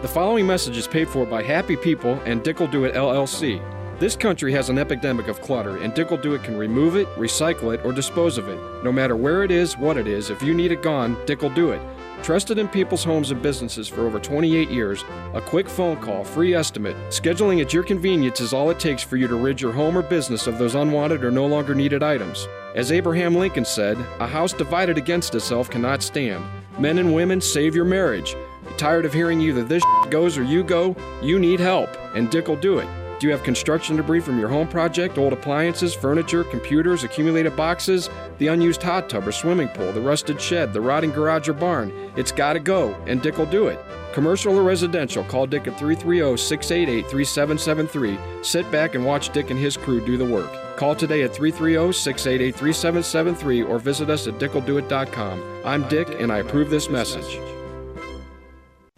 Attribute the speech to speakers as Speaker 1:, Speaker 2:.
Speaker 1: The following message is paid for by Happy People and Dick will Do It LLC. This country has an epidemic of clutter, and Dick will Do It can remove it, recycle it, or dispose of it. No matter where it is, what it is, if you need it gone, Dick will do it. Trusted in people's homes and businesses for over 28 years, a quick phone call, free estimate. Scheduling at your convenience is all it takes for you to rid your home or business of those unwanted or no longer needed items. As Abraham Lincoln said, a house divided against itself cannot stand. Men and women, save your marriage. Tired of hearing either this goes or you go? You need help, and Dick will do it. Do you have construction debris from your home project, old appliances, furniture, computers, accumulated boxes, the unused hot tub or swimming pool, the rusted shed, the rotting garage or barn? It's got to go, and Dick will do it. Commercial or residential, call Dick at 330-688-3773. Sit back and watch Dick and his crew do the work. Call today at 330-688-3773 or visit us at dickwilldoit.com. I'm Dick, and I approve this message.